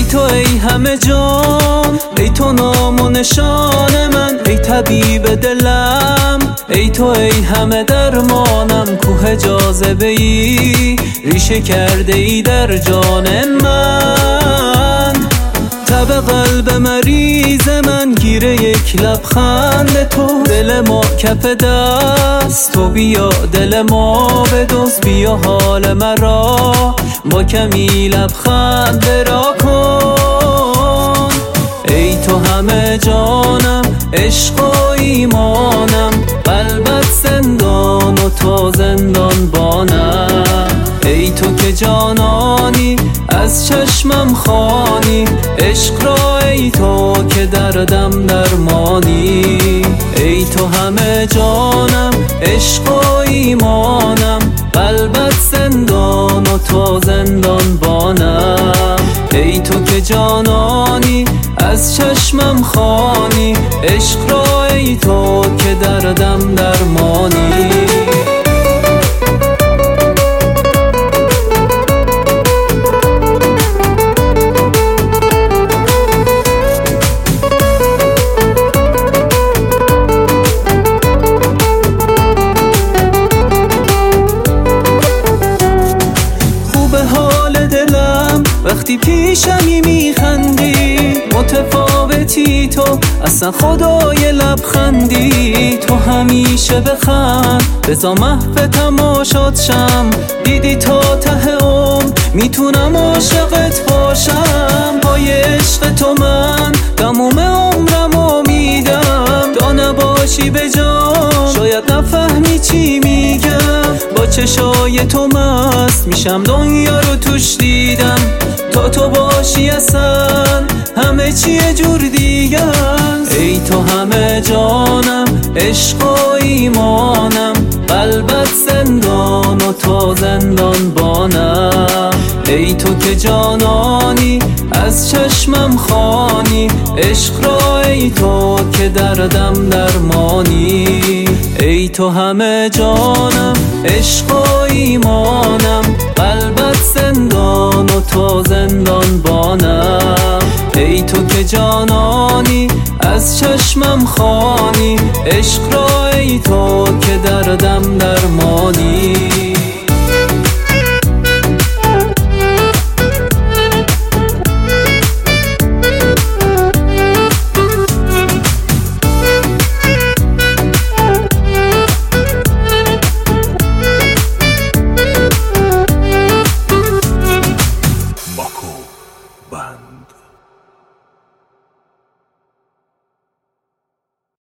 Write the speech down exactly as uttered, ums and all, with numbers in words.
تو ای همه جان، ای تو نام و نشان من، ای طبیب دلم، ای تو ای همه درمانم. کوه جاذبه ای ریشه کرده ای در جان من، تب قلب مریض من گیره یک لبخند تو. دل ما کف دست تو، بیا دل ما بدزد، بیا حال مرا با کمی لبخند را کن. ای تو همه جانم، عشق و ایمانم، قلبت زندان و تو زندان بانم. ای تو که جانانی از چشمم خوانی، عشق را ای تو که دردم درمانی. ای تو همه جانم، عشق و ایمانم، قلبت زندان و تو زندان بانم. ای تو که جانانی از چشمم خوانی، عشق را ای تو که دردم درمانی. وقتی پیشمی میخندی، متفاوتی تو اصلا خدای لبخندی. تو همیشه بخند، بزا محو تماشات شم. دیدی تا ته عمر میتونم عاشقت باشم. پای عشق تو من تموم عمرمو میدم. تا نباشی به جان شاید نفهمی چی میگم. با چشای تو مست میشم، دنیا رو توش دیدم. تا تو باشی اصلا همه چی یه جور دیگه است. ای تو همه جانم، عشق و ایمانم، قلبت زندان و تو زندان بانم. ای تو که جانانی از چشمم خوانی، عشق را ای تو که دردم درمانی. ای تو همه جانم، عشق و ایمانم، قلبت زندان و تو زندان بانم. ای تو که جانانی از چشمم خوانی، عشق را ای تو که دردم درمانی.